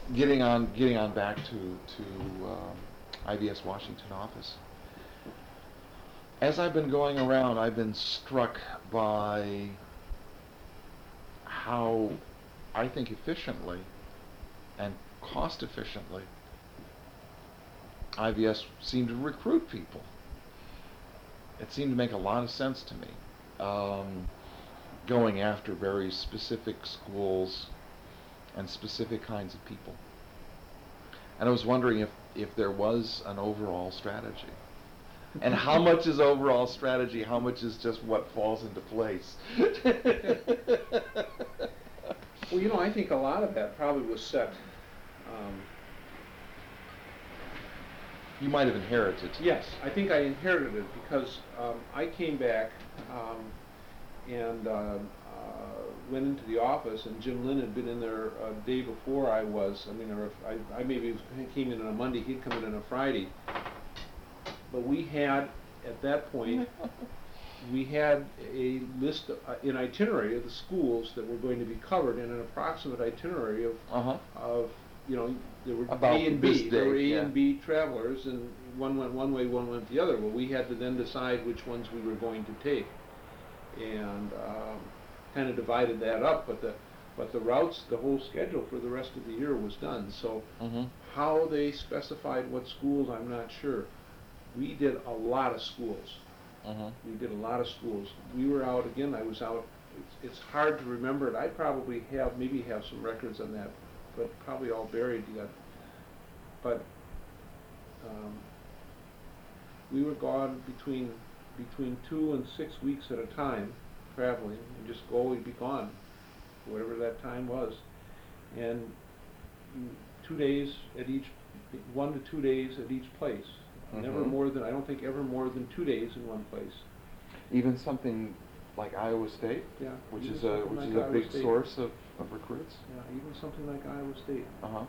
getting on back to IVS Washington office. As I've been going around, I've been struck by how I think efficiently and cost efficiently IVS seemed to recruit people. It seemed to make a lot of sense to me, going after very specific schools and specific kinds of people. And I was wondering if there was an overall strategy. And how much is overall strategy? How much is just what falls into place? Well, I think a lot of that probably was set. You might have inherited. Yes, I think I inherited it because I came back and went into the office, and Jim Lynn had been in there a day before I was. I maybe came in on a Monday, he'd come in on a Friday. But we had, at that point, we had a list, an itinerary of the schools that were going to be covered, and an approximate itinerary of there were About A and B. this There were day, A yeah. and B travelers, and one went one way, one went the other. Well, we had to then decide which ones we were going to take, and kind of divided that up. But the routes, the whole schedule for the rest of the year was done. So how they specified what schools, I'm not sure. We did a lot of schools. We did a lot of schools. We were out, again, I was out, it's hard to remember it. I probably maybe have some records on that, but probably all buried yet. But we were gone between 2 and 6 weeks at a time, traveling, and just go, we'd be gone, whatever that time was. And 2 days at each, 1 to 2 days at each place. Never more than, I don't think ever more than 2 days in one place. Even something like Iowa State, Yeah, which even is a something like a Iowa big State. source of recruits. Yeah, even something like Iowa State.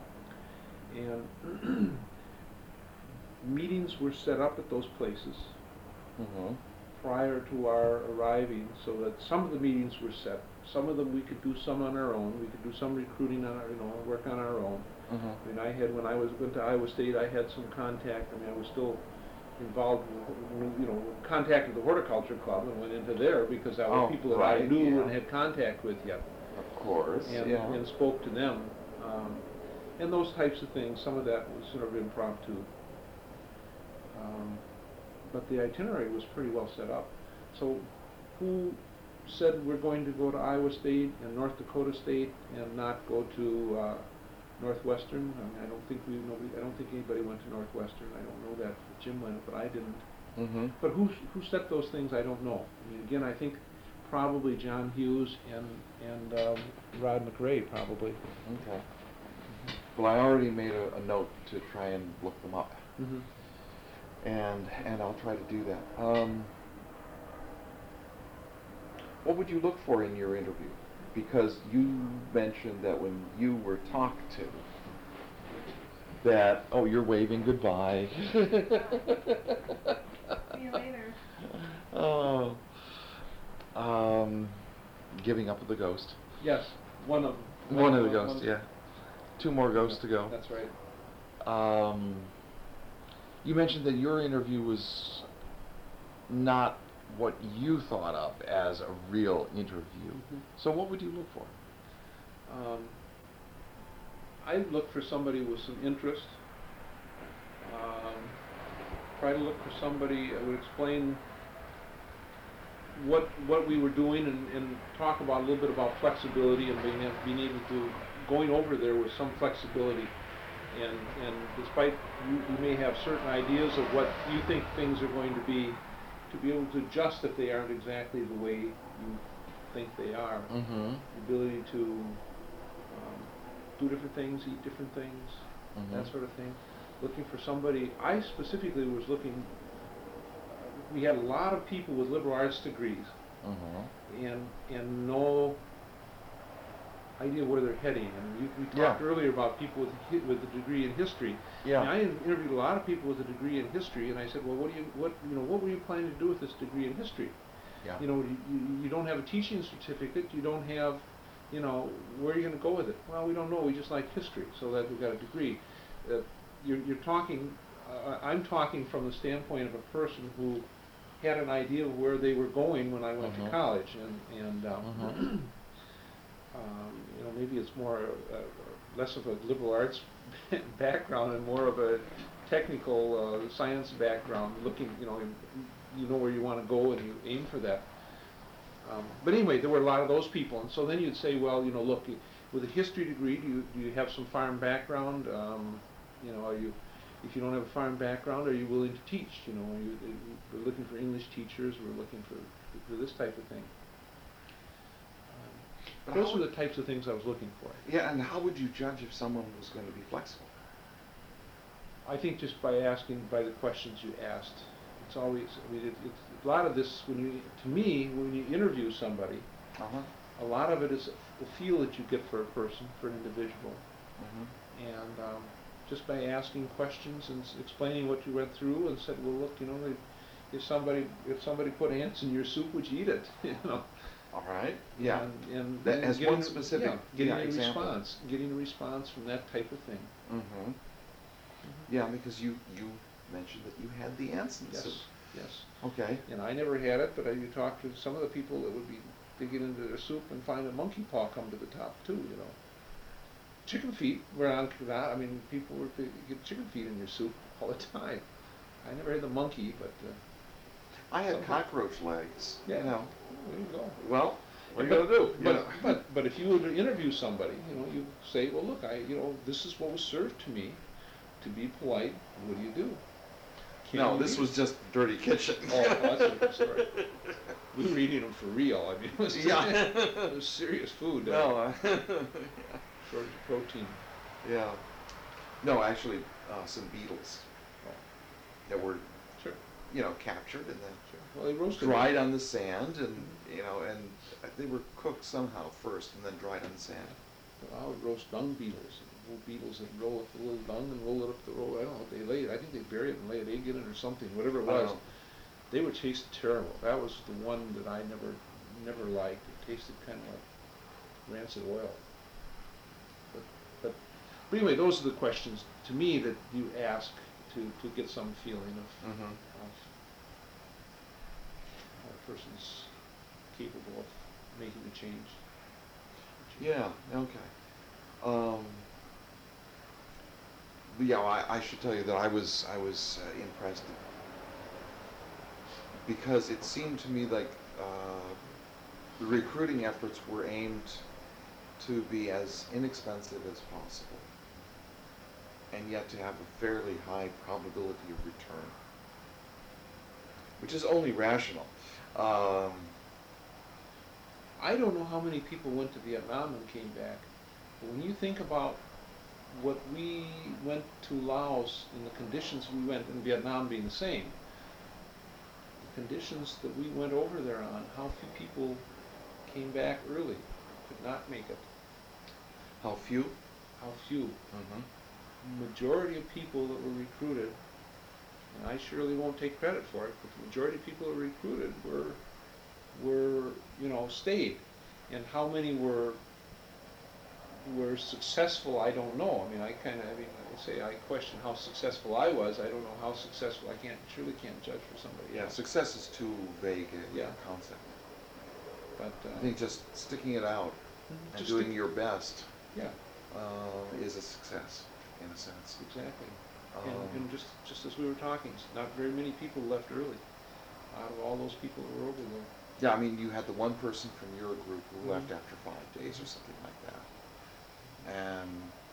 And meetings were set up at those places prior to our arriving, so that some of the meetings were set. Some of them we could do some on our own. We could do some recruiting on our, work on our own. When I went to Iowa State, I had some contact. I was still involved, contacted the Horticulture Club and went into there because that were people that I knew and had contact with yet. Of course, and spoke to them. And those types of things, some of that was sort of impromptu. But the itinerary was pretty well set up. So who said we're going to go to Iowa State and North Dakota State and not go to Northwestern? I don't think anybody went to Northwestern. I don't know that Jim went, but I didn't. But who set those things? I don't know. Again, I think probably John Hughes and Rod McRae probably. Okay. Well, I already made a note to try and look them up, and I'll try to do that. What would you look for in your interview? Because you mentioned that when you were talked to, that, you're waving goodbye. See you later. Giving up with the ghost. Yes, one of them. One of the ghosts, yeah. 2 more ghosts to go. That's right. You mentioned that your interview was not what you thought of as a real interview. So what would you look for? I'd look for somebody with some interest. Try to look for somebody who would explain what we were doing and talk about a little bit about flexibility and being able to, going over there with some flexibility. And despite you may have certain ideas of what you think things are going to be able to adjust if they aren't exactly the way you think they are. The ability to do different things, eat different things, that sort of thing. Looking for somebody, I specifically was looking, we had a lot of people with liberal arts degrees and no idea where they're heading. And we talked earlier about people with a degree in history. Yeah. And I interviewed a lot of people with a degree in history, and I said, well, what were you planning to do with this degree in history? Yeah. You don't have a teaching certificate. You don't have you know, where are you going to go with it? Well, we don't know. We just like history, so that we got a degree. You're talking. I'm talking from the standpoint of a person who had an idea of where they were going when I went to college, and you know, maybe it's more less of a liberal arts background and more of a technical science background. Looking, you know where you want to go and you aim for that. But anyway, there were a lot of those people, and so then you'd say, well, look, with a history degree, do you have some farm background? Are you, if you don't have a farm background, are you willing to teach? We're looking for English teachers. We're looking for this type of thing. Those were the types of things I was looking for. Yeah, and how would you judge if someone was going to be flexible? I think just by the questions you asked. It's always, it's a lot of this, when you interview somebody, a lot of it is the feel that you get for a person, for an individual. And just by asking questions and explaining what you went through and said, well, look, if somebody put ants in your soup, would you eat it? All right. Yeah. And as one specific getting a example. getting a response from that type of thing. Yeah, because you mentioned that you had the ants in the soup. Yes. Okay. And I never had it, but you talk to some of the people that would be digging into their soup and find a monkey paw come to the top too. Chicken feet were on. I mean, people were get chicken feet in your soup all the time. I never had the monkey, but. I had cockroach legs. Yeah. There you go. Well, what are you gonna do? But if you were to interview somebody, you say, well, look, this is what was served to me. To be polite, what do you do? No, this was just dirty kitchen. Oh, that's a different story. We were eating them for real. I mean, it was serious food. No. Shortage of protein. Yeah. No, actually, some beetles that were, captured and then they roasted dried on the sand, and and they were cooked somehow first and then dried on the sand. I would roast dung beetles. Little beetles that roll up the little dung and roll it up the road. I don't know what they laid. I think they buried it and laid an egg in it or something. Whatever it was, they would taste terrible. That was the one that I never liked. It tasted kind of like rancid oil. But anyway, those are the questions to me that you ask to get some feeling of how a person's capable of making a change. Yeah. Okay. I should tell you that I was impressed because it seemed to me like the recruiting efforts were aimed to be as inexpensive as possible, and yet to have a fairly high probability of return, which is only rational. I don't know how many people went to Vietnam and came back, but when you think about what we went to Laos and the conditions we went in Vietnam being the same, the conditions that we went over there on, how few people came back early, could not make it. How few? How few. Majority of people that were recruited, and I surely won't take credit for it, but the majority of people that were recruited were stayed. And how many were successful, I don't know. I I question how successful I was. I don't know how successful surely can't judge for somebody else. Success is too vague a concept. But I think just sticking it out and doing your best is a success, in a sense. Exactly. And just as we were talking, not very many people left early out of all those people that were over there. Yeah, you had the one person from your group who left after 5 days or something like that. And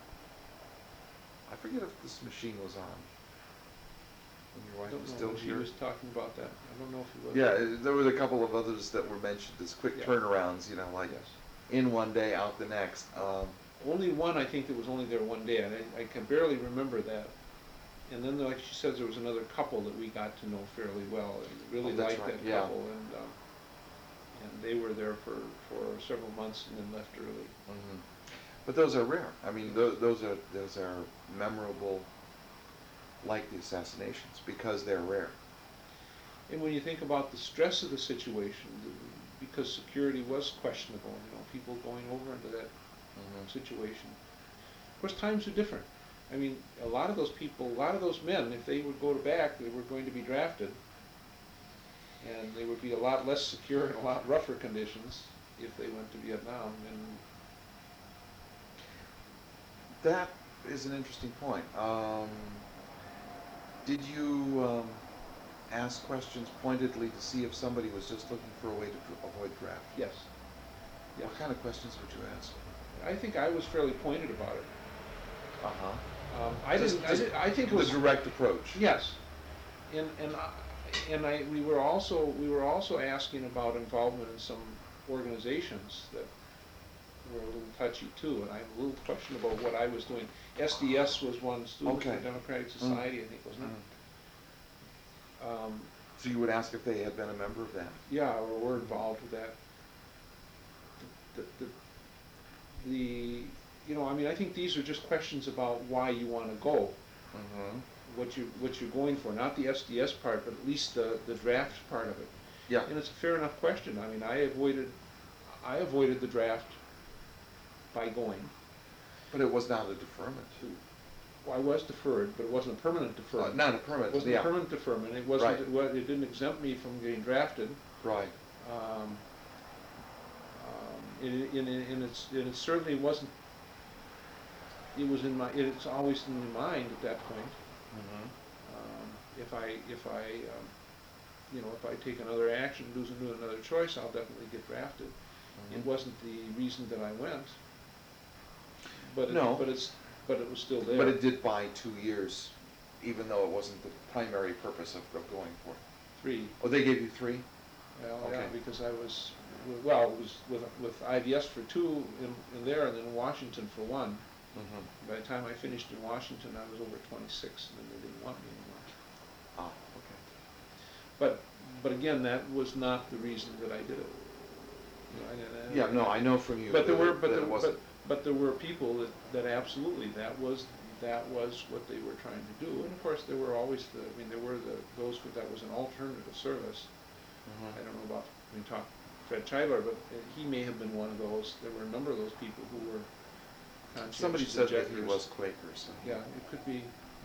I forget if this machine was on when your wife was still here. He was talking about that. I don't know if he was. Yeah, there was a couple of others that were mentioned as quick turnarounds, in one day, out the next. Only one, I think, that was only there one day, and I can barely remember that. And then, like she says, there was another couple that we got to know fairly well, and really liked that couple, and they were there for several months and then left early. But those are rare. Those are memorable, like the assassinations, because they're rare. And when you think about the stress of the situation, because security was questionable, people going over into that Mhm. situation. Of course, times are different. I mean, a lot of those people, a lot of those men, if they would go back, they were going to be drafted, and they would be a lot less secure and a lot rougher conditions if they went to Vietnam. And That is an interesting point. Did you ask questions pointedly to see if somebody was just looking for a way to avoid draft? yes, yes, What kind of questions would you ask? I think I was fairly pointed about it. Uh-huh. I think it was the direct approach. yes, we were also asking about involvement in some organizations that were a little touchy too, and I have a little question about what I was doing. SDS was one, Students Okay. for Democratic Society, I think, wasn't it? So you would ask if they had been a member of that? Yeah, or were involved with that. The you know, I mean, I think these are just questions about why you want to go, Mm-hmm. what you're going for, not the SDS part, but at least the draft part of it. Yeah. And it's a fair enough question. I mean, I avoided the draft by going. But it was not a deferment. Well, I was deferred, but it wasn't a permanent deferment. Not a permanent, It wasn't yeah. a permanent deferment. It wasn't. Right. It didn't exempt me from getting drafted. Right. And it certainly wasn't. It was in my. It's always in my mind at that point. Mm-hmm. If I take another action, do another choice, I'll definitely get drafted. Mm-hmm. It wasn't the reason that I went. But No. But it was still there. But it did buy 2 years, even though it wasn't the primary purpose of going for it. 3. Oh, they gave you 3? Well, Okay. yeah, because I was, well, it was with IVS for 2 in there, and then Washington for 1. Mm-hmm. By the time I finished in Washington, I was over 26, and then they didn't want me anymore. Ah, okay. But again, that was not the reason that I did it. You know, Yeah, no, I know from you But there that were, it- but that there, it wasn't. but there were people that absolutely that was what they were trying to do. And of course, there were always there were those that was an alternative service. Mhm. I don't know about when you talk Fred Chibler, but he may have been one of those. There were a number of those people who were conscientious Somebody said that he objectors. was Quaker, so. Yeah, it could be.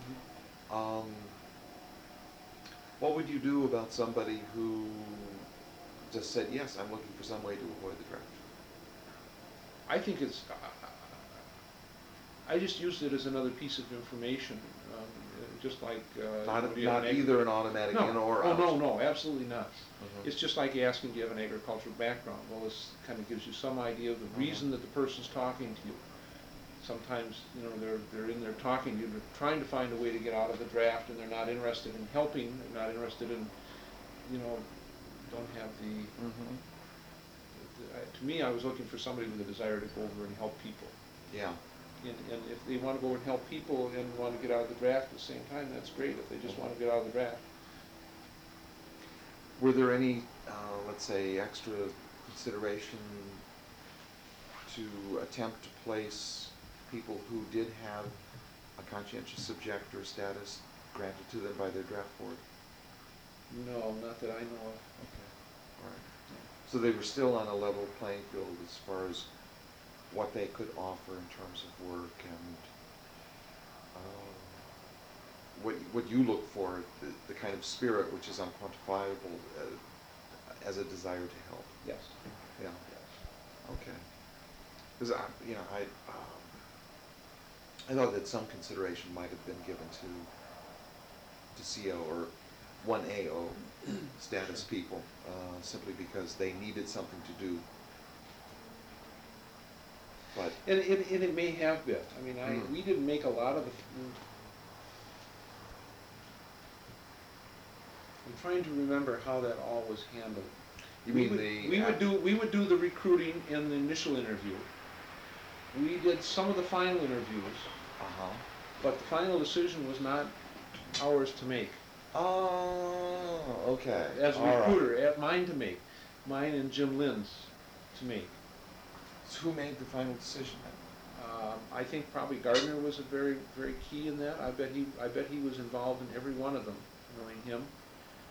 What would you do about somebody who just said, yes, I'm looking for some way to avoid the draft? I think it's. I just used it as another piece of information, just like. Not do you have either an automatic in or out? No, absolutely not. Mhm. It's just like asking, do you have an agricultural background? Well, this kind of gives you some idea of the Mhm. reason that the person's talking to you. Sometimes, they're in there talking to you, they're trying to find a way to get out of the draft, and they're not interested in helping, they're not interested in, don't have the, Mhm. to me, I was looking for somebody with a desire to go over and help people. Yeah. And if they want to go and help people and want to get out of the draft at the same time, that's great. If they just want to get out of the draft. Were there any, let's say, extra consideration to attempt to place people who did have a conscientious objector status granted to them by their draft board? No, not that I know of. Okay, all right. So they were still on a level playing field as far as what they could offer in terms of work and what you look for, the kind of spirit which is unquantifiable as a desire to help. Yes. Yeah. Yes. Okay. Because I thought that some consideration might have been given to CO or 1AO status people, simply because they needed something to do. But And it may have been. I mean, we didn't make a lot of the. I'm trying to remember how that all was handled. you we mean would, we would do the recruiting in the initial interview. We did some of the final interviews, Uh-huh. but the final decision was not ours to make. Oh, okay. As a All right. recruiter, mine to make. Mine and Jim Lynn's to make. So who made the final decision then? I think probably Gardner was a very, very key in that. I bet he was involved in every one of them, knowing him.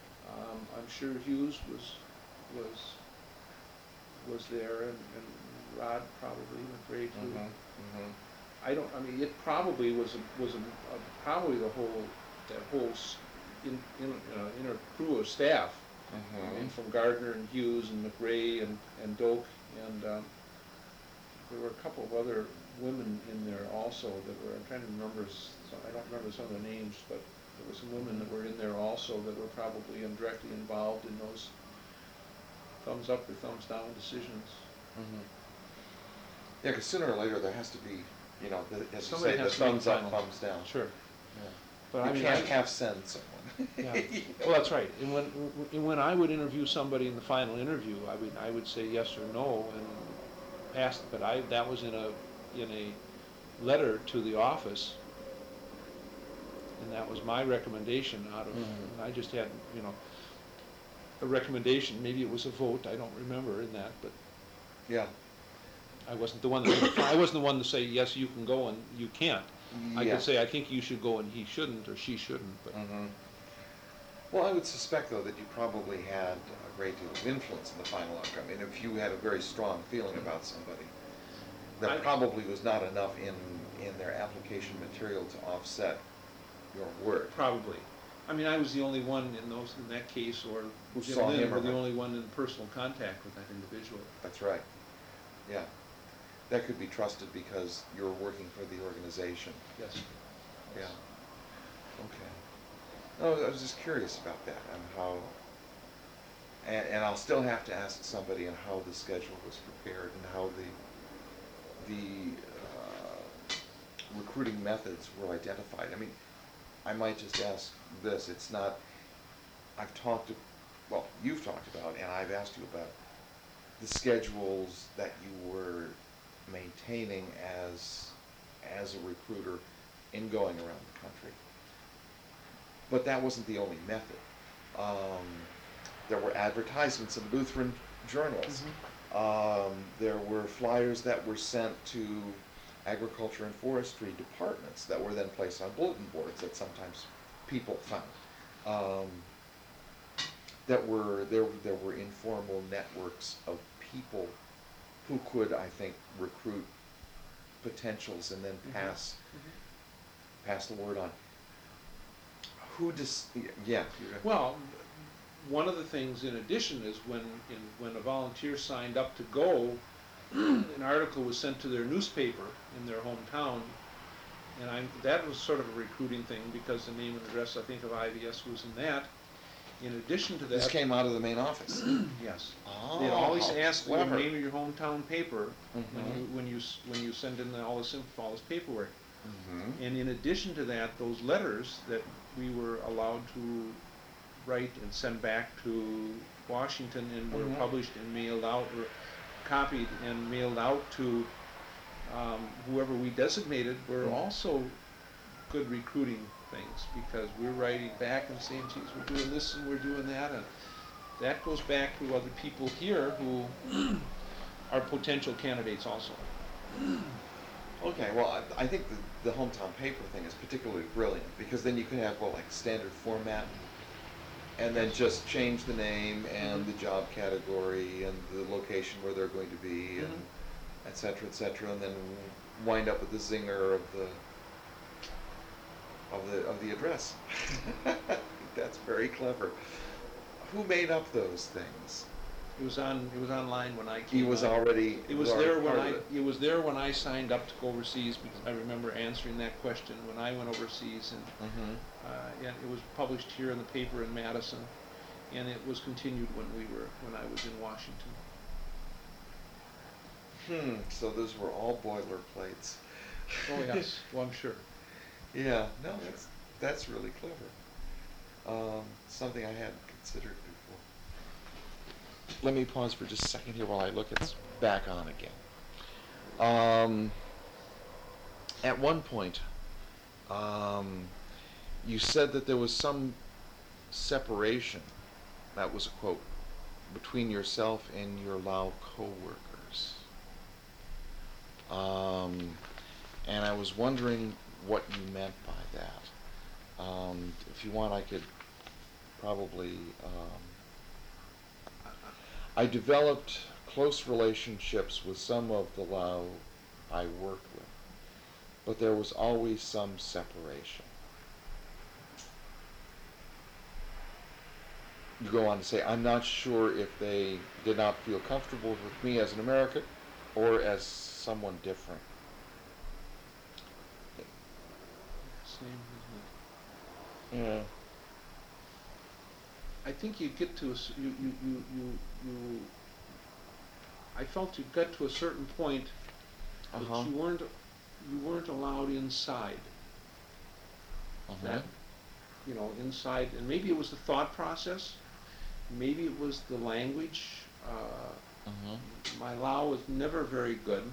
I'm sure Hughes was there, and Rod probably went grade 2. Mm-hmm. I mean, it probably was probably that whole inner crew of staff. Mm-hmm. I mean, from Gardner and Hughes and McRae and Doak, and there were a couple of other women in there also that were, I'm trying to remember, I don't remember some of the names, but there were some women that were in there also that were probably indirectly involved in those thumbs up or thumbs down decisions. Mm-hmm. Yeah, because sooner or later there has to be, as you Somebody say, the has to make thumbs the up, final. thumbs down. Sure. Yeah. But You I mean, can't half-send someone. Yeah. Well, that's right. And when I would interview somebody in the final interview, I would say yes or no and pass it. But that was in a letter to the office, and that was my recommendation out of. Mm-hmm. And I just had a recommendation. Maybe it was a vote. I don't remember in that, but Yeah. I wasn't the one. I wasn't the one to say yes, you can go and you can't. I Yeah. could say I think you should go and he shouldn't or she shouldn't. But Mm-hmm. Well, I would suspect, though, that you probably had a great deal of influence in the final outcome. I mean, if you had a very strong feeling about somebody, there probably was not enough in their application material to offset your word. probably. I mean, I was the only one in that case, or Who Jim saw Lynn him were the around. only one in personal contact with that individual. That's right. Yeah. That could be trusted because you're working for the organization. Yes. Yeah. Okay. No, I was just curious about that and how, and I'll still have to ask somebody on how the schedule was prepared and how the recruiting methods were identified. I mean, I might just ask this. It's not. You've talked about, and I've asked you about the schedules that you were maintaining as a recruiter in going around the country. But that wasn't the only method. There were advertisements in Lutheran journals. Mm-hmm. There were flyers that were sent to agriculture and forestry departments that were then placed on bulletin boards that sometimes people found. There were informal networks of people who could, I think, recruit potentials and then pass the word on. Well, one of the things in addition is when a volunteer signed up to go, an article was sent to their newspaper in their hometown, and that was sort of a recruiting thing because the name and address, I think, of IVS was in that. In addition to that, This came out of the main office. yes, Oh, they'd always how ask the clever. name of your hometown paper Mhm. when you send in all this paperwork. Mm-hmm. And in addition to that, those letters that we were allowed to write and send back to Washington and were Mhm. published and mailed out, or copied and mailed out to whoever we designated were Mhm. also good recruiting things, because we're writing back and saying, geez, we're doing this and we're doing that, and that goes back to other people here who are potential candidates also. Okay, well, I think the hometown paper thing is particularly brilliant because then you can have, like standard format and then just change the name and the job category and the location where they're going to be and et cetera, and then wind up with the zinger of the address. That's very clever. Who made up those things? It was online when I came. He was on. already. It was there when part of it. It was there when I signed up to go overseas, because I remember answering that question when I went overseas, and Mm-hmm. and it was published here in the paper in Madison, and it was continued when I was in Washington. So those were all boilerplates. Oh yes, well I'm sure. Yeah, no, that's really clever. Something I hadn't considered before. Let me pause for just a second here while I look it's back on again. At one point, you said that there was some separation, that was a quote, between yourself and your Lao co-workers. And I was wondering what you meant by that. If you want, I could probably... I developed close relationships with some of the Lao I worked with, but there was always some separation. You go on to say, I'm not sure if they did not feel comfortable with me as an American or as someone different. Same, isn't it? Yeah. I think you get to I felt you got to a certain point that Uh-huh. you weren't allowed inside. Uh-huh. That, inside, and maybe it was the thought process, maybe it was the language. Uh-huh. My Lao was never very good.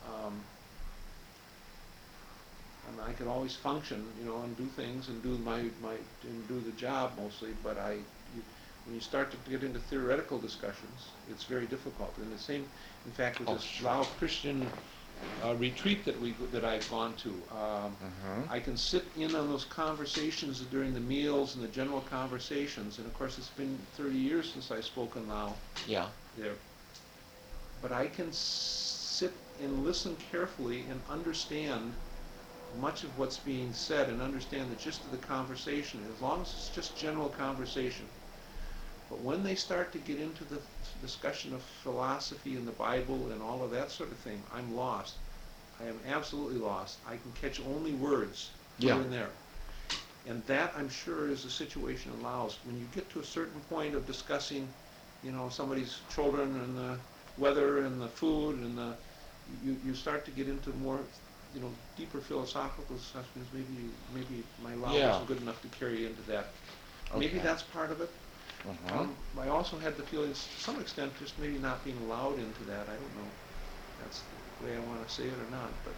And I could always function, and do things and do and do the job mostly, but when you start to get into theoretical discussions, it's very difficult. And the same, in fact, with this Sure. Lao Christian retreat that I've gone to, I can sit in on those conversations during the meals and the general conversations. And of course, it's been 30 years since I've spoken Lao Yeah. there, but I can sit and listen carefully and understand much of what's being said and understand the gist of the conversation, as long as it's just general conversation. But when they start to get into the discussion of philosophy and the Bible and all of that sort of thing, I'm lost. I am absolutely lost. I can catch only words here and there. And that, I'm sure, is the situation in Laos. When you get to a certain point of discussing, somebody's children and the weather and the food and you start to get into more, deeper philosophical discussions. Maybe my Lao isn't good enough to carry into that. Okay. Maybe that's part of it. Uh-huh. I also had the feeling, to some extent, just maybe not being allowed into that. I don't know if that's the way I want to say it or not, but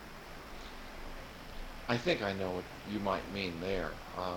I think I know what you might mean there.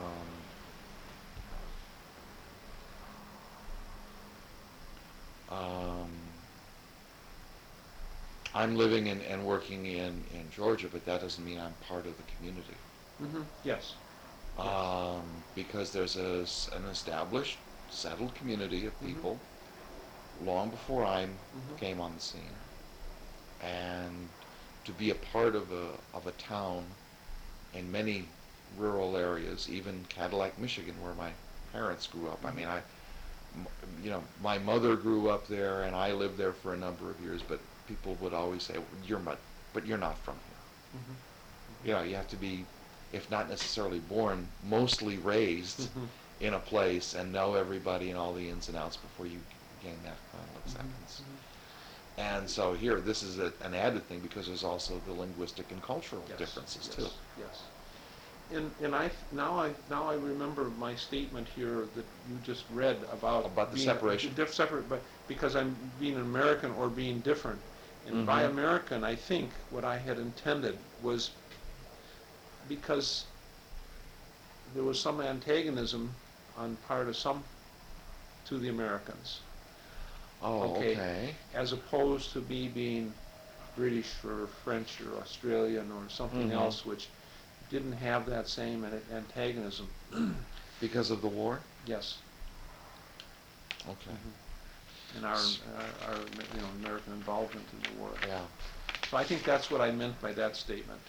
I'm living and working in Georgia, but that doesn't mean I'm part of the community. Yes. Because there's an established, settled community of people long before I came on the scene. And to be a part of a town in many rural areas, even Cadillac, Michigan, where my parents grew up. I mean, my mother grew up there, and I lived there for a number of years. But people would always say, "But you're not from here." You have to be, if not necessarily born, mostly raised in a place and know everybody and all the ins and outs before you gain that final acceptance. And so here, this is an added thing because there's also the linguistic and cultural differences too. Yes. And now I remember my statement here that you just read about the being separation. Separate, but because I'm being an American or being different. And by American, I think what I had intended was because there was some antagonism on part of some to the Americans. Oh, okay. As opposed to me being British or French or Australian or something else, which didn't have that same antagonism. Because of the war? Yes. Okay. And our American involvement in the war. Yeah. So I think that's what I meant by that statement.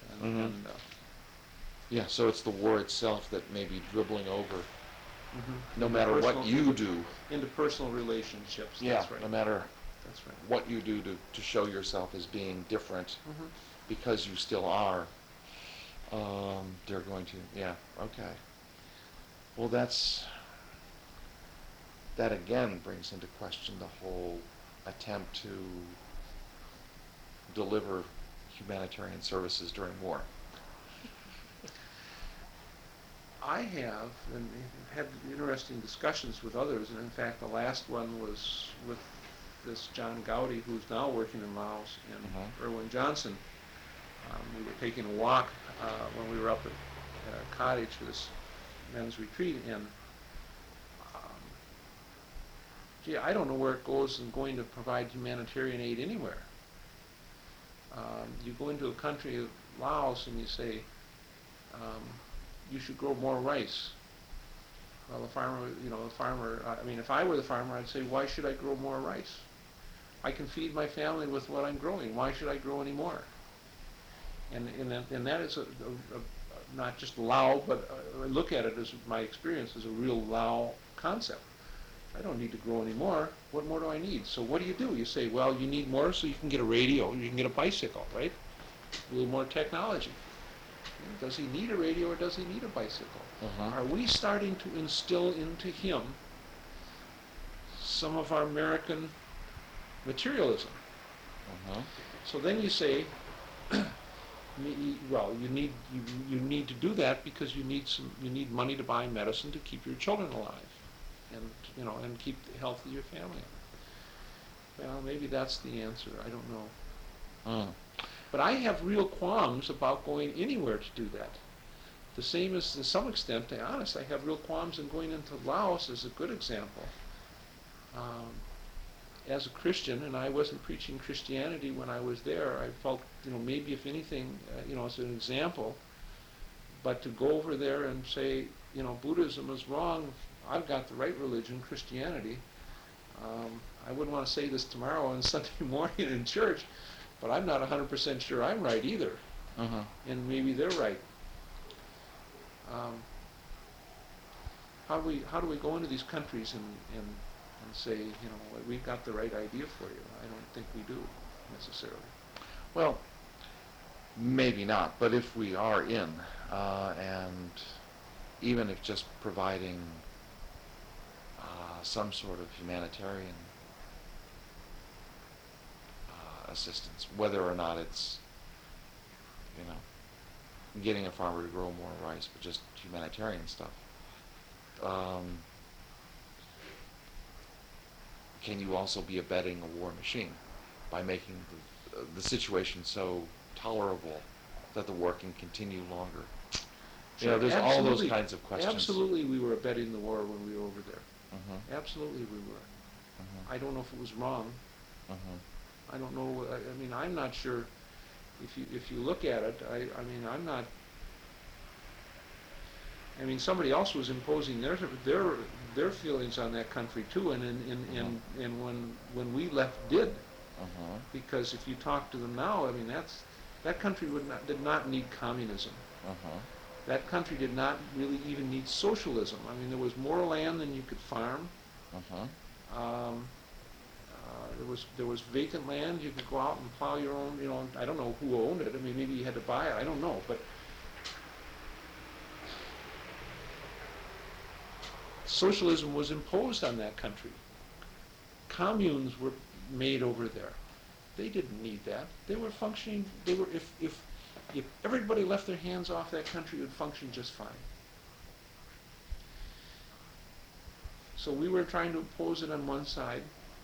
Yeah, so it's the war itself that may be dribbling over, no matter what you do. Into personal relationships. Yeah, That's right. no matter That's right. what you do to show yourself as being different, because you still are, they're going to, okay. Well, that again brings into question the whole attempt to deliver humanitarian services during war. I have, and had interesting discussions with others, and in fact the last one was with this John Gowdy, who's now working in Laos, and Erwin Johnson. We were taking a walk when we were up at our cottage for this men's retreat, and I don't know where it goes in going to provide humanitarian aid anywhere. You go into a country of Laos and you say, you should grow more rice. Well, the farmer, if I were the farmer, I'd say, why should I grow more rice? I can feed my family with what I'm growing. Why should I grow any more? And that is not just Lao, but I look at it as my experience as a real Lao concept. I don't need to grow any more. What more do I need? So what do? You say, well, you need more so you can get a radio, you can get a bicycle, right? A little more technology. Does he need a radio or does he need a bicycle? Are we starting to instill into him some of our American materialism? So then you say, well, you need to do that because you need money to buy medicine to keep your children alive, and keep healthy your family. Well, maybe that's the answer. I don't know. But I have real qualms about going anywhere to do that. The same as, to some extent, to be honest, I have real qualms in going into Laos as a good example. As a Christian, and I wasn't preaching Christianity when I was there, I felt, maybe if anything, as an example, but to go over there and say, Buddhism is wrong, I've got the right religion, Christianity. I wouldn't want to say this tomorrow on Sunday morning in church, but I'm not 100% sure I'm right either. And maybe they're right. How do we go into these countries and say, we've got the right idea for you? I don't think we do, necessarily. Well, maybe not, but if we are in, and even if just providing some sort of humanitarian assistance, whether or not it's, getting a farmer to grow more rice, but just humanitarian stuff. Can you also be abetting a war machine by making the situation so tolerable that the war can continue longer? Sure, there's all those kinds of questions. Absolutely, we were abetting the war when we were over there. Absolutely, we were. I don't know if it was wrong. I don't know. I mean, I'm not sure. If you look at it, I'm not. I mean, somebody else was imposing their feelings on that country too, and when we left did, because if you talk to them now, I mean that country did not need communism. That country did not really even need socialism. I mean, there was more land than you could farm. There was vacant land. You could go out and plow your own. I don't know who owned it. I mean, maybe you had to buy it. I don't know, but. Socialism was imposed on that country. Communes were made over there. They didn't need that. They were functioning. If everybody left their hands off that country, it would function just fine. So we were trying to impose it on one side.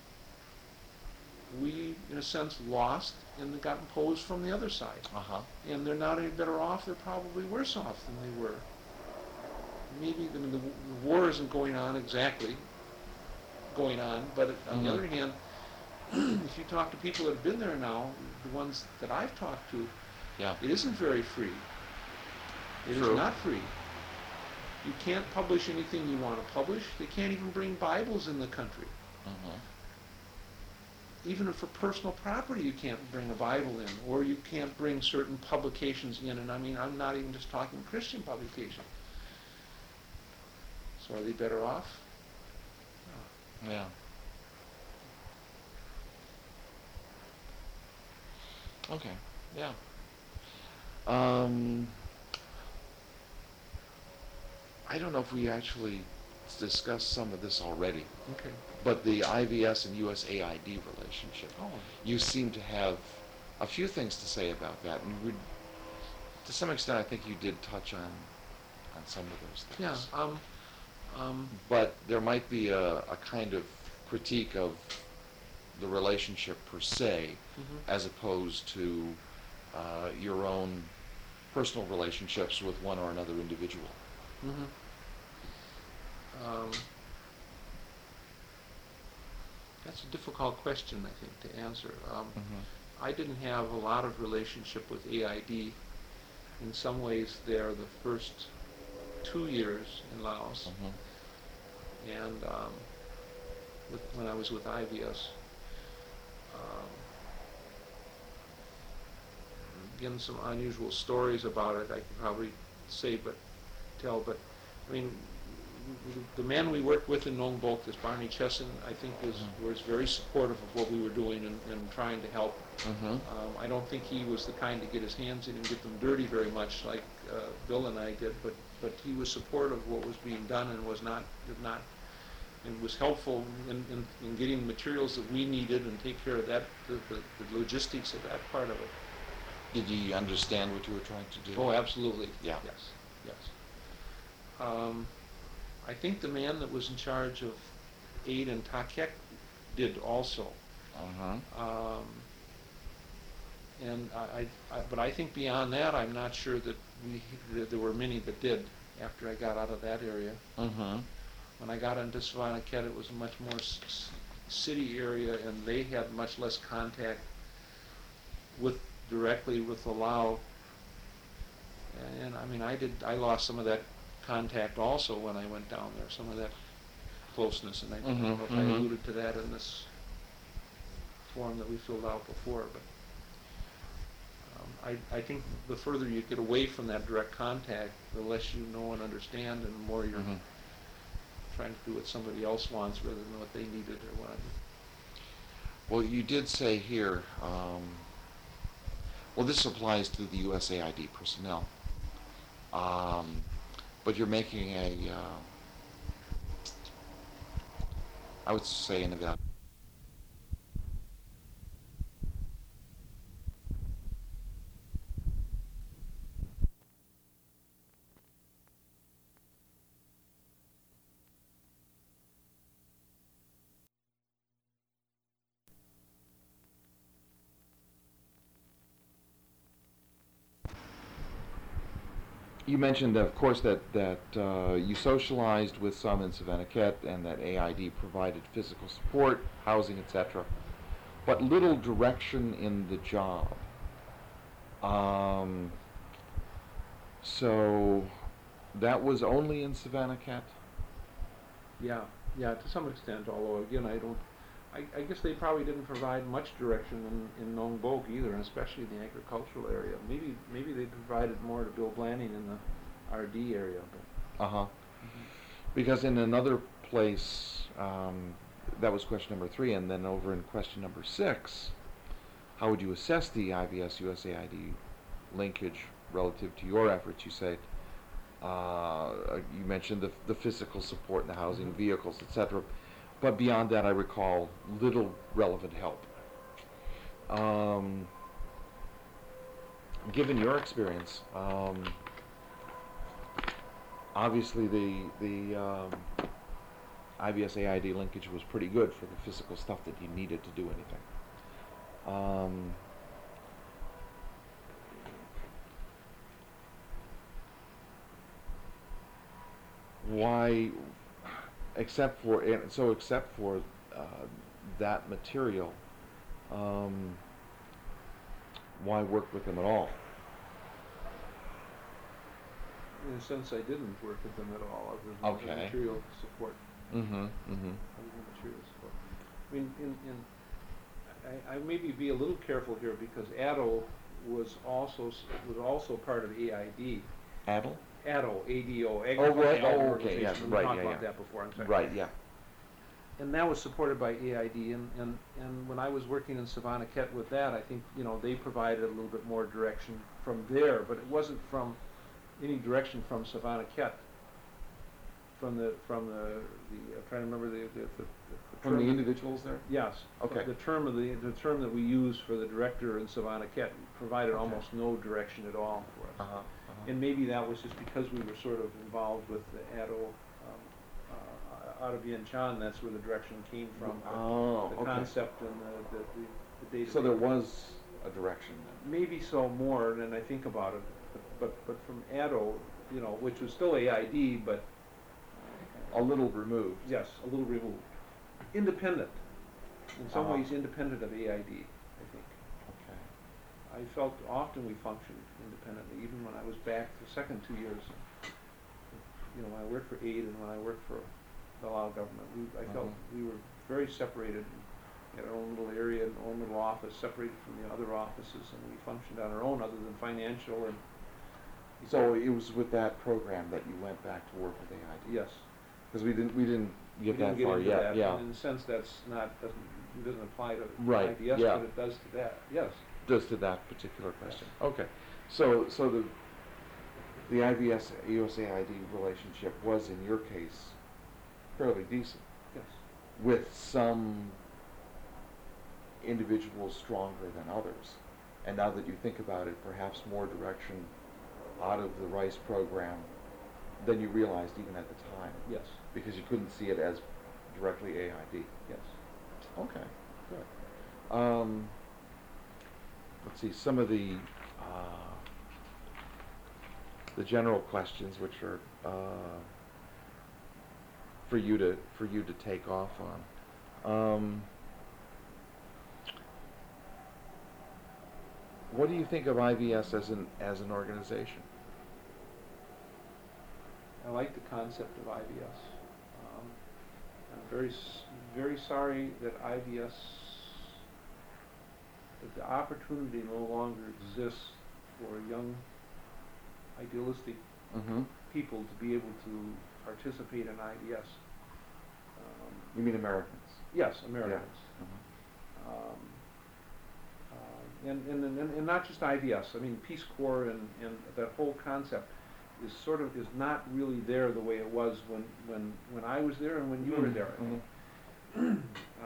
We, in a sense, lost and got imposed from the other side. And they're not any better off. They're probably worse off than they were. Maybe the war isn't going on, but on the other hand, if you talk to people that have been there now, the ones that I've talked to, it isn't very free. It is not free. You can't publish anything you want to publish. They can't even bring Bibles in the country. Even for personal property, you can't bring a Bible in, or you can't bring certain publications in. And I mean, I'm not even just talking Christian publications. So are they better off? Yeah. Okay. Yeah. I don't know if we actually discussed some of this already. Okay. But the IVS and USAID relationship. You seem to have a few things to say about that, and to some extent, I think you did touch on some of those things. Yeah. But there might be a kind of critique of the relationship per se, as opposed to your own personal relationships with one or another individual. That's a difficult question, I think, to answer. I didn't have a lot of relationship with AID. In some ways, they're the first 2 years in Laos, and when I was with IVS. Again, some unusual stories about it I could probably tell, but I mean, the man we worked with in Nong Bok, this Barney Chesson, I think was very supportive of what we were doing and trying to help. I don't think he was the kind to get his hands in and get them dirty very much like Bill and I did, but he was supportive of what was being done and was helpful in getting the materials that we needed and take care of that, the logistics of that part of it. Did he understand what you were trying to do? Oh, absolutely. Yeah. Yes. I think the man that was in charge of aid in Takek did also. But I think beyond that, I'm not sure that there were many that did after I got out of that area. When I got into Savannakhet, it was a much more city area, and they had much less contact directly with the Lao. And I mean, I lost some of that contact also when I went down there, some of that closeness, and I don't know if I alluded to that in this form that we filled out before, but I think the further you get away from that direct contact, the less you know and understand, and the more you're trying to do what somebody else wants rather than what they needed or wanted. Well, you did say here, well, this applies to the USAID personnel, but you're making I would say an evaluation. You mentioned, of course, that you socialized with some in Savannakhet and that AID provided physical support, housing, etc., but little direction in the job. So that was only in Savannakhet? Yeah, to some extent, although again, I guess they probably didn't provide much direction in Nong Bok either, and especially in the agricultural area. Maybe they provided more to Bill Blanning in the RD area. But. Because in another place, that was question number 3, and then over in question number 6, how would you assess the IVS USAID linkage relative to your efforts? You say you mentioned the physical support and the housing, vehicles, etc. But beyond that, I recall little relevant help. Given your experience, obviously the IVS-AID linkage was pretty good for the physical stuff that you needed to do anything. Why? Except for that material, why work with them at all? In a sense, I didn't work with them at all, other than the material support. Other than material support. I mean, I maybe be a little careful here because ADO was also part of AID. ADO? ADO, ADO, okay, yes, we right, talked about that before, I'm sorry. Right, yeah. And that was supported by AID, and when I was working in Savannakhet with that, I think, they provided a little bit more direction from there, but it wasn't from any direction from Savannakhet, from the I'm trying to remember the from the individuals there? Yes. Okay. The term that we use for the director in Savannakhet provided almost no direction at all for us. And maybe that was just because we were sort of involved with the ADO out of Yen Chan. That's where the direction came from. The concept and the data. So there was a direction then? Maybe so, more than I think about it. But from ADO, which was still AID, but a little removed. Yes, a little removed. Independent. In some ways independent of AID, I think. Okay. I felt often we functioned independently, even when I was back the second 2 years. When I worked for AID and when I worked for the Lao government, I felt we were very separated had our own little area, and our own little office separated from the other offices, and we functioned on our own other than financial and. So it was with that program that you went back to work with AID? Yes. Because we didn't We get didn't that far into yet, that. yeah. And in a sense, that's not, doesn't apply to Right, IDS, yeah. but it does to that, yes. Just to that particular question. Okay. So the IVS USAID relationship was, in your case, fairly decent, Yes. with some individuals stronger than others. And now that you think about it, perhaps more direction out of the RICE program than you realized even at the time. Yes. Because you couldn't see it as directly AID. Yes. Okay, good. Let's see, some of the general questions, which are for you to take off on. What do you think of IVS as an organization? I like the concept of IVS. I'm very sorry that IVS, that the opportunity no longer exists for young, idealistic Mm-hmm. people to be able to participate in IVS. You mean Americans? Yes, Americans. Yeah. And not just IVS. I mean, Peace Corps and that whole concept is not really there the way it was when I was there and when you were there. Mm-hmm.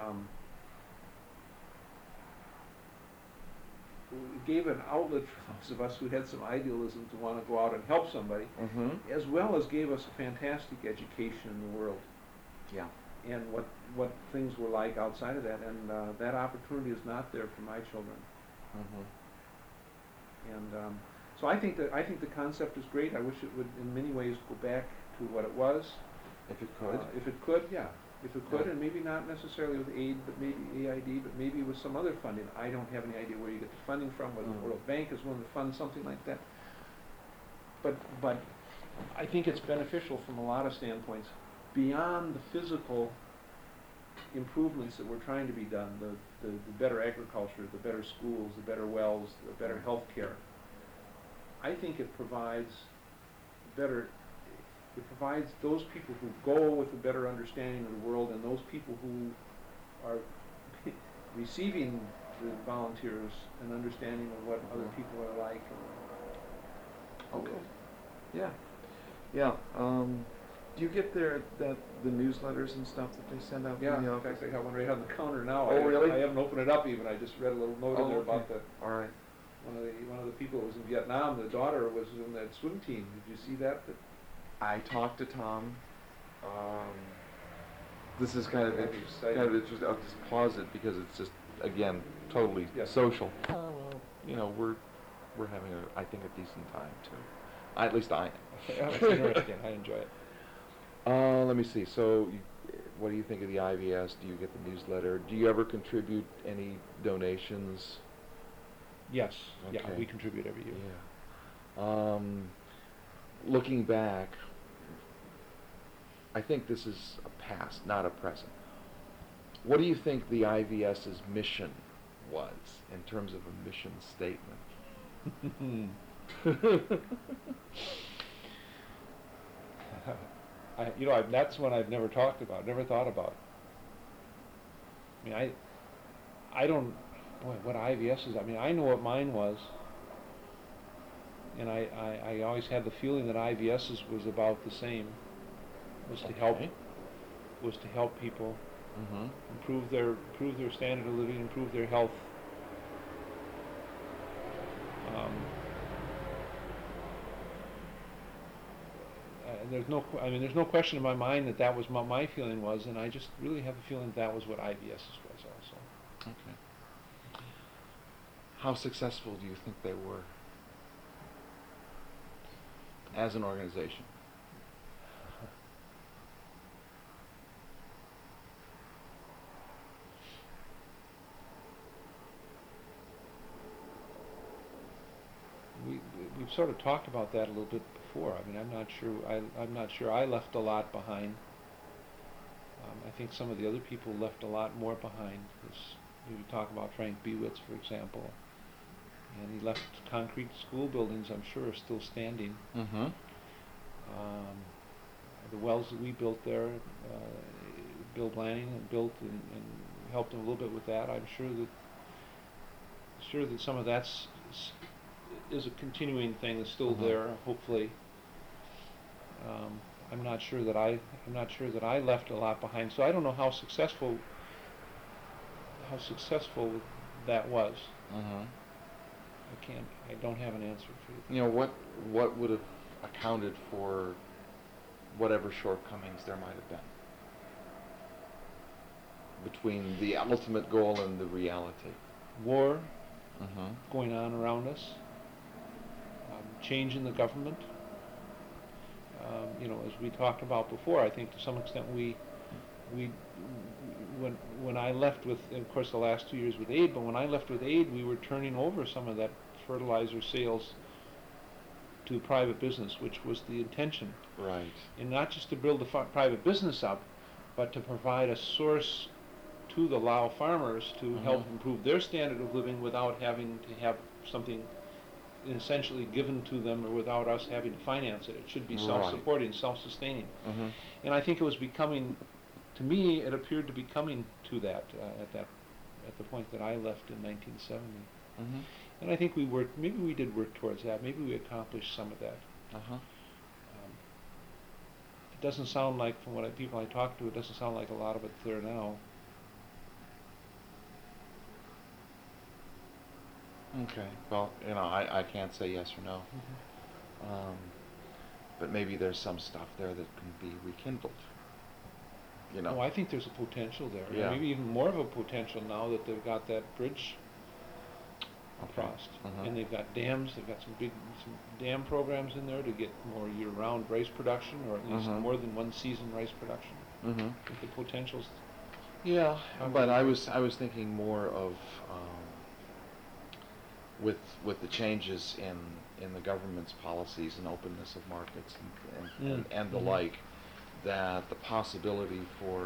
It gave an outlet for those of us who had some idealism to want to go out and help somebody, Mm-hmm. as well as gave us a fantastic education in the world Yeah. and what things were like outside of that. And that opportunity is not there for my children. Mm-hmm. And so I think the concept is great. I wish it would, in many ways, go back to what it was. If it could. If it could, yeah. If it could, Yeah. and maybe not necessarily with aid, but maybe AID, but maybe with some other funding. I don't have any idea where you get the funding from, whether the World Bank is willing to fund something like that. But I think it's beneficial from a lot of standpoints, beyond the physical improvements that were trying to be done, the better agriculture, the better schools, the better wells, the better health care. I think it provides those people who go with a better understanding of the world, and those people who are receiving the volunteers an understanding of what other people are like. Okay. Yeah. Yeah. Do you get the newsletters and stuff that they send out Yeah, from the in office? fact, I got one right on the counter now. Oh, really? I haven't opened it up even. I just read a little note in there about All right. one of the people that was in Vietnam. The daughter was in that swim team. Did you see that? I talked to Tom. This is kind of That'd be interesting. exciting. I'll just pause it because it's just, again, totally Yes. social. Well, you know, we're having I think a decent time too. At least I am. It's interesting. I enjoy it. Let me see. So, what do you think of the IVS? Do you get the newsletter? Do you ever contribute any donations? Yes. Okay. Yeah, we contribute every year. Yeah. Looking back, I think this is a past, not a present. What do you think the IVS's mission was in terms of a mission statement? That's one I've never thought about. I mean, I don't, boy, what IVS is. I mean, I know what mine was, and I always had the feeling that IVS's was about the same. Was to help people Mm-hmm. improve their standard of living, improve their health. There's no question in my mind that was what my feeling was, and I just really have a feeling that was what IVS's was also. Okay. How successful do you think they were as an organization? We've sort of talked about that a little bit before. I mean, I'm not sure I left a lot behind. I think some of the other people left a lot more behind. We talk about Frank Biewitz, for example, and he left concrete school buildings, I'm sure, are still standing. Mm-hmm. The wells that we built there, Bill Blanning built and helped him a little bit with that. I'm sure that some of that's is a continuing thing that's still there, hopefully. I'm not sure that I left a lot behind, so I don't know how successful that was. I don't have an answer for you. You know, what would have accounted for whatever shortcomings there might have been between the ultimate goal and the reality? War going on around us, change in the government. As we talked about before, I think to some extent when I left with, of course, the last 2 years with aid, but when I left with aid, we were turning over some of that fertilizer sales to private business, which was the intention. Right. And not just to build the private business up, but to provide a source to the Lao farmers to help improve their standard of living without having to have something essentially given to them, or without us having to finance it. It should be self-supporting, self-sustaining. And I think it was becoming, to me, it appeared to be coming to that at the point that I left in 1970. And I think maybe we did work towards that. Maybe we accomplished some of that. It doesn't sound like, from people I talk to, it doesn't sound like a lot of it's there now. Okay. Well, I can't say yes or no. But maybe there's some stuff there that can be rekindled. Oh, I think there's a potential there. Yeah. Maybe even more of a potential now that they've got that bridge across. And they've got dams. They've got some dam programs in there to get more year-round rice production, or at least more than one season rice production. I think the potential's. Yeah, but I was thinking more of with the changes in the government's policies and openness of markets and the like, that the possibility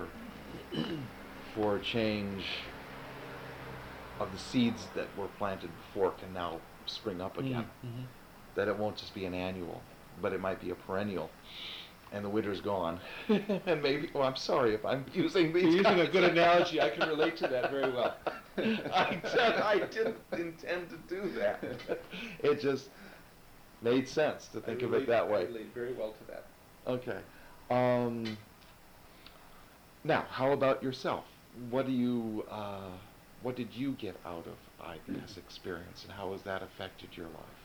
for change of the seeds that were planted before can now spring up again. That it won't just be an annual, but it might be a perennial. And the winter's gone. And maybe, I'm sorry if I'm using these. You're using a good analogy. I can relate to that very well. I didn't intend to do that. It just made sense to think of it that way. I relate very well to that. Okay. Now, how about yourself? What did you get out of IVS experience, and how has that affected your life?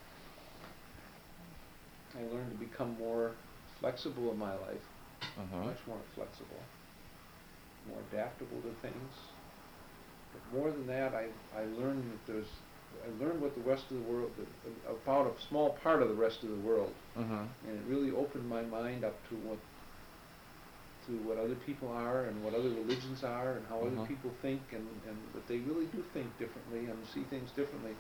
I learned to become more flexible in my life, much more flexible, more adaptable to things. But more than that, I learned what the rest of the world, about a small part of the rest of the world, and it really opened my mind up to what other people are, and what other religions are, and how other people think, and that they really do think differently and see things differently.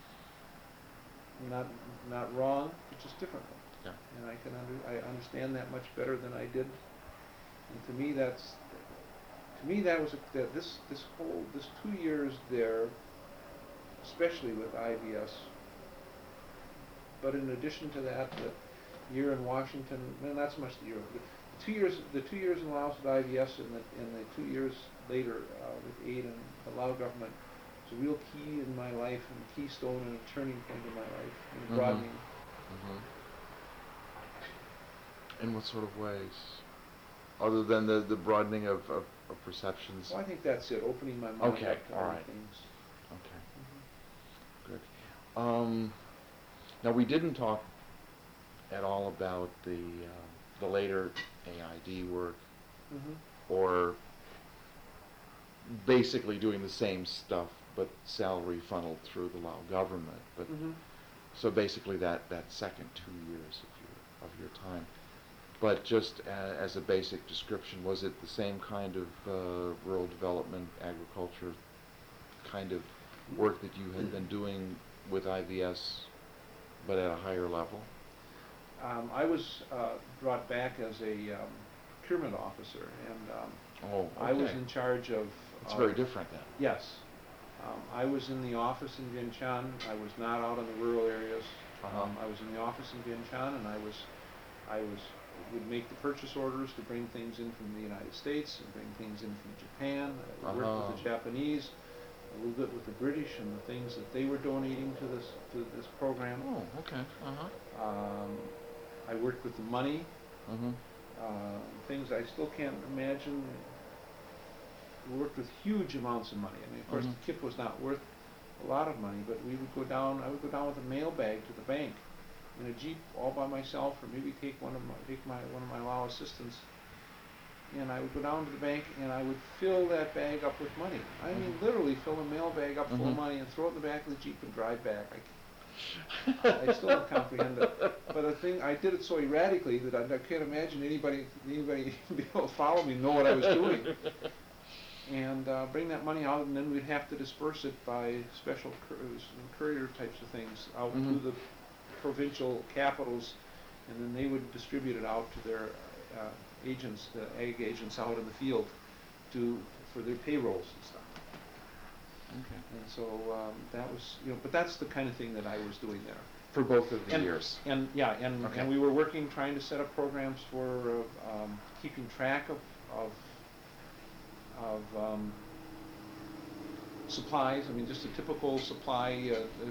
Not wrong, but just differently. Yeah. And I understand that much better than I did. And to me that was this 2 years there, especially with IVS. But in addition to that, the year in Washington, not so much the year, the 2 years in Laos with IVS, and the 2 years later with aid and the Lao government was a real key in my life, and a keystone and a turning point in my life, and a broadening. In what sort of ways? Other than the broadening of perceptions? Well, I think that's it, opening my mind up to other things. Okay. Good. Now, we didn't talk at all about the later AID work, or basically doing the same stuff, but salary funneled through the Lao government. But so basically that second 2 years of your time. But just as a basic description, was it the same kind of rural development, agriculture kind of work that you had been doing with IVS, but at a higher level? I was brought back as a procurement officer, and Oh, I was okay. in charge of. It's very different then. Yes. I was in the office in Vientiane. I was not out in the rural areas. Uh-huh. I was in the office in Vientiane, and I would make the purchase orders to bring things in from the United States and bring things in from Japan. I would work with the Japanese, a little bit with the British and the things that they were donating to this program. Oh, okay. Uh-huh. I worked with the money, Mm-hmm. things I still can't imagine. We worked with huge amounts of money. I mean, of course, Mhm. the KIP was not worth a lot of money, but we would go down. I would go down with a mail bag to the bank in a Jeep all by myself, or maybe take one of my Lao assistants, and I would go down to the bank and I would fill that bag up with money. I mean, literally fill a mail bag up full of money and throw it in the back of the Jeep and drive back. I still don't comprehend it. But the thing, I did it so erratically that I can't imagine anybody be able to follow me, know what I was doing. And bring that money out, and then we'd have to disperse it by special courier types of things out to the provincial capitals, and then they would distribute it out to their agents, the ag agents out in the field, for their payrolls and stuff. Okay. And so that was, but that's the kind of thing that I was doing there. For both of the years. And and we were working, trying to set up programs for keeping track of supplies. I mean, just a typical supply,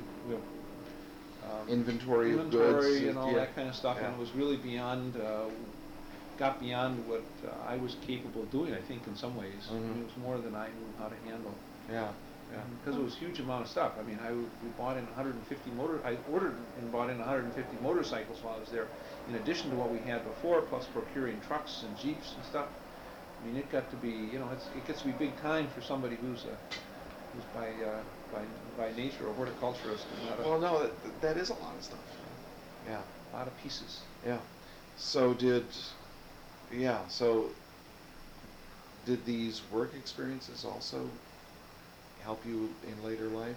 Inventory of goods and all that kind of stuff, and it was really got beyond what I was capable of doing. I think in some ways, I mean, it was more than I knew how to handle. Yeah. Because it was a huge amount of stuff. I mean, we bought in 150 I ordered and bought in 150 motorcycles while I was there, in addition to what we had before, plus procuring trucks and Jeeps and stuff. I mean, it got to be, it gets to be big time for somebody who's by nature a horticulturist and not Well, no, that is a lot of stuff. Yeah. a lot of pieces. Yeah. So did these work experiences also help you in later life?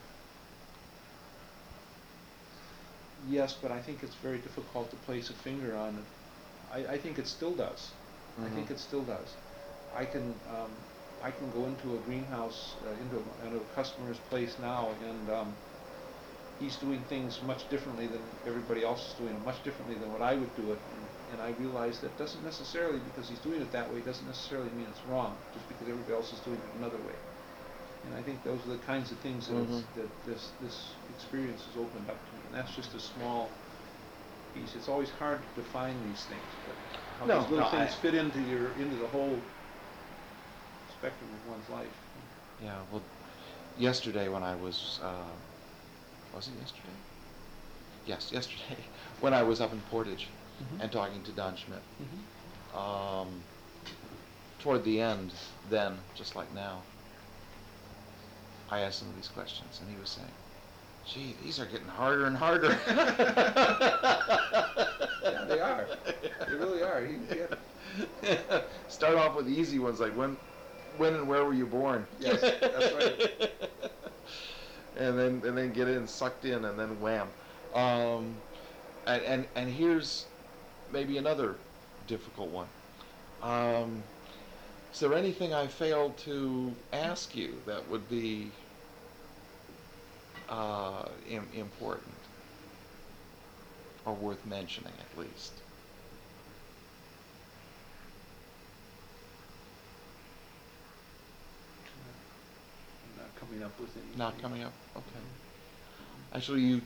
Yes, but I think it's very difficult to place a finger on it. I think it still does. I think it still does. I can go into a greenhouse, into a customer's place now, and he's doing things much differently than everybody else is doing it, much differently than what I would do it. And I realize that doesn't necessarily, because he's doing it that way, doesn't necessarily mean it's wrong, just because everybody else is doing it another way. And I think those are the kinds of things that this experience has opened up to me. And that's just a small piece. It's always hard to define these things, but how these little things fit into the whole spectrum of one's life. Yeah. Well, yesterday when I was it yesterday? Yes, yesterday when I was up in Portage and talking to Don Schmidt. Toward the end, then, just like now, I asked him these questions, and he was saying, "Gee, these are getting harder and harder." Yeah, they are. They really are. You get it. Start off with the easy ones, like when and where were you born? Yes, that's right. and then get in, sucked in, and then wham. And here's maybe another difficult one. Is there anything I failed to ask you that would be important or worth mentioning at least? I'm not coming up with anything. Not coming up? Okay. Actually, you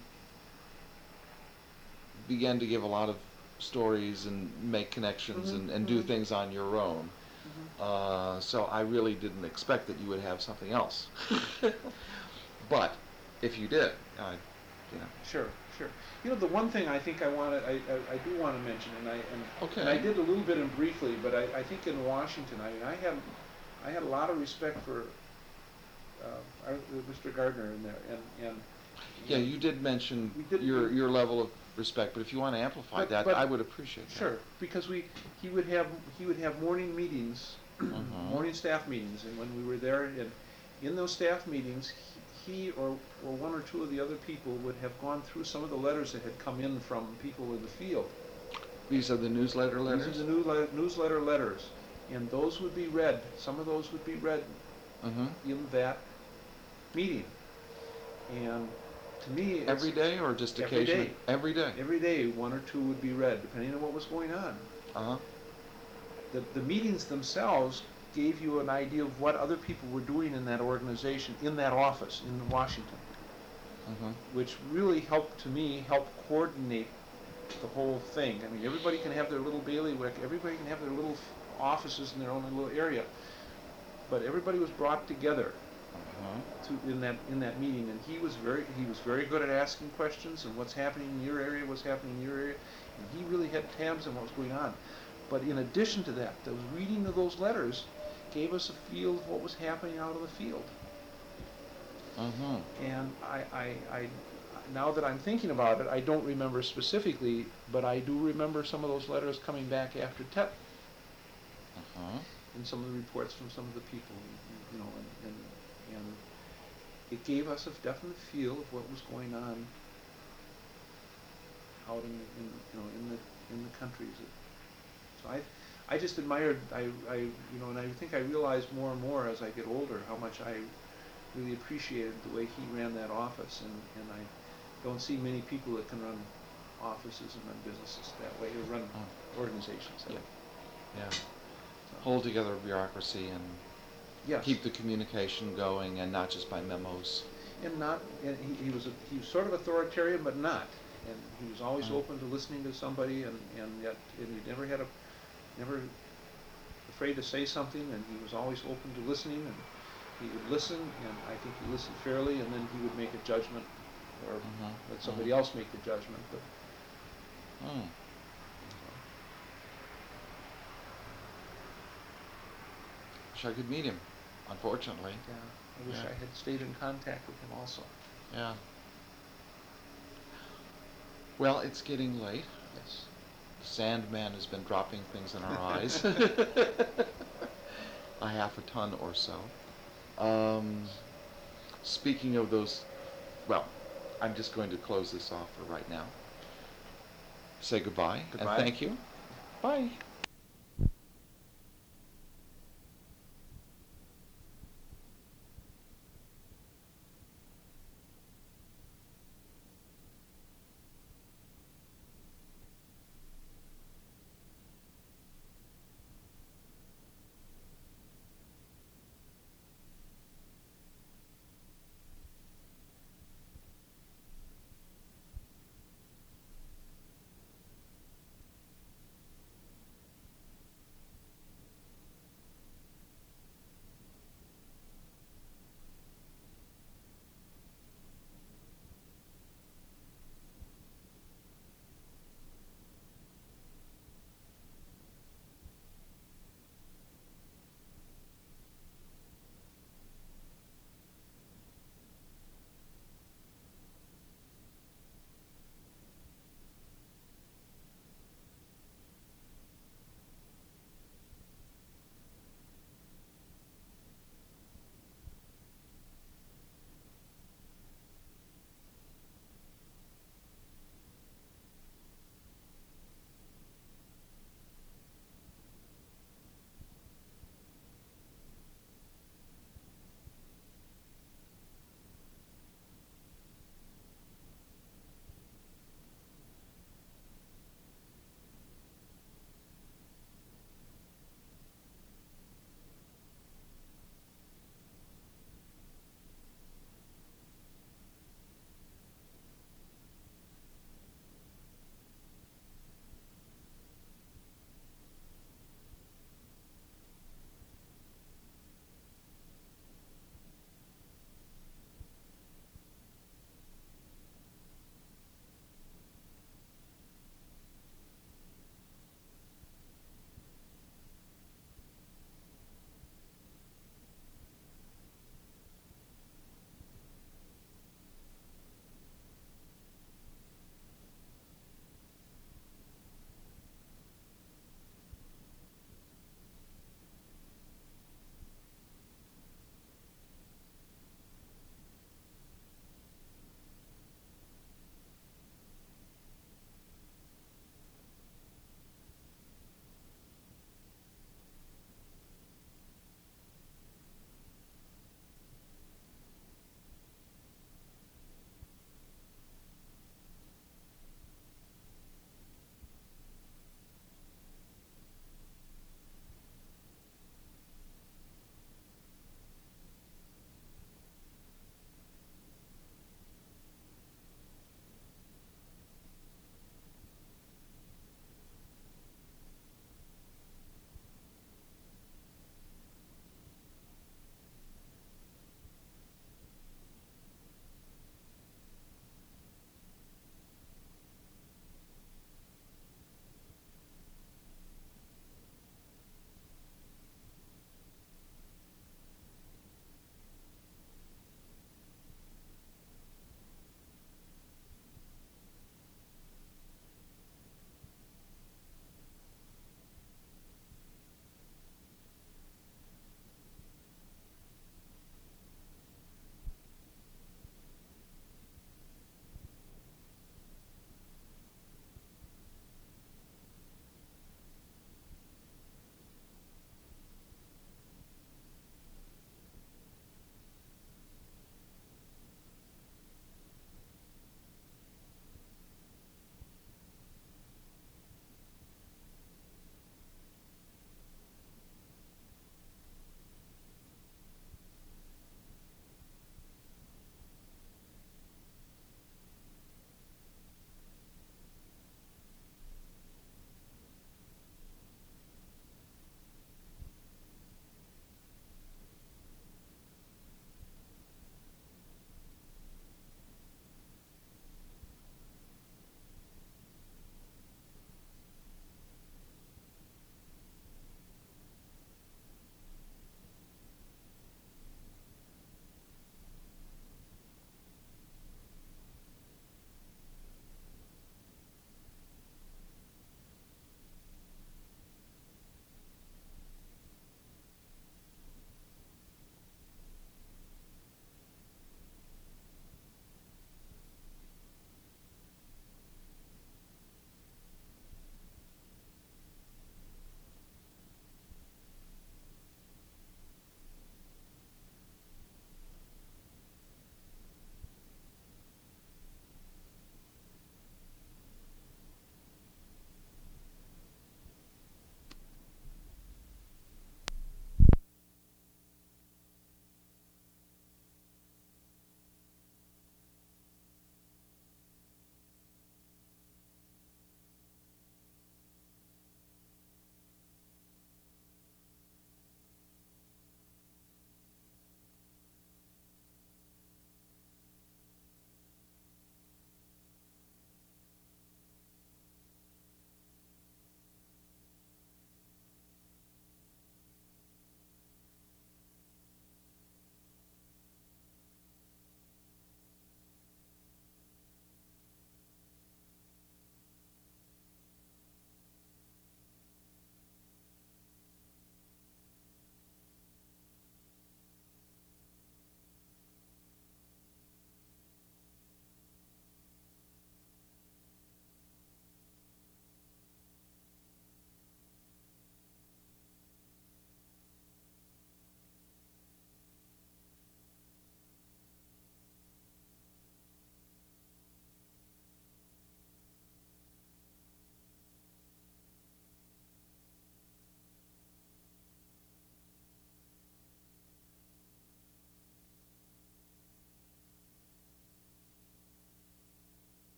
began to give a lot of stories and make connections and do things on your own. So I really didn't expect that you would have something else. But if you did, Sure. The one thing I think I do want to mention, and I did a little bit and briefly, but I think in Washington, I had a lot of respect for Mr. Gardner in there, and yeah, you did mention your level of respect, but if you want to amplify that, I would appreciate that. Sure, because he would have morning meetings, morning staff meetings, and when we were there, and in those staff meetings, he or one or two of the other people would have gone through some of the letters that had come in from people in the field. These are the newsletter letters? These are the newsletter letters. and those would be read. Some of those would be read Mm-hmm. in that meeting. And to me, it's Every day or just every occasionally? day. Every day. Every day, one or two would be read, depending on what was going on. Uh-huh. The meetings themselves gave you an idea of what other people were doing in that organization, in that office in Washington, Mm-hmm. which really helped, to me, help coordinate the whole thing. I mean, everybody can have their little bailiwick, everybody can have their little offices in their own little area, but everybody was brought together Uh-huh. in that meeting, and he was very good at asking questions, and what's happening in your area, what's happening in your area, and he really had tabs on what was going on. But in addition to that, the reading of those letters gave us a feel of what was happening out in the field. Uh-huh. And I now that I'm thinking about it, I don't remember specifically, but I do remember some of those letters coming back after TET, Uh-huh. and some of the reports from some of the people, you know, and it gave us a definite feel of what was going on out in the countries. So I just admired, and I think I realized more and more as I get older how much I really appreciated the way he ran that office, and I don't see many people that can run offices and run businesses that way, or run organizations that way. Yeah. So, Hold together bureaucracy and yes. keep the communication going, and not just by memos. And he was sort of authoritarian, but not. And he was always Oh. open to listening to somebody, and he never afraid to say something, and he was always open to listening, and he would listen, and I think he listened fairly, and then he would make a judgment, or let somebody else make the judgment. But Hmm. Wish I could meet him, unfortunately. I wish Yeah. I had stayed in contact with him also. Yeah. Well, it's getting late. Yes. The Sandman has been dropping things in our eyes. A half a ton or so. Speaking of those, well, I'm just going to close this off for right now. Say goodbye. Goodbye. And thank you. Bye.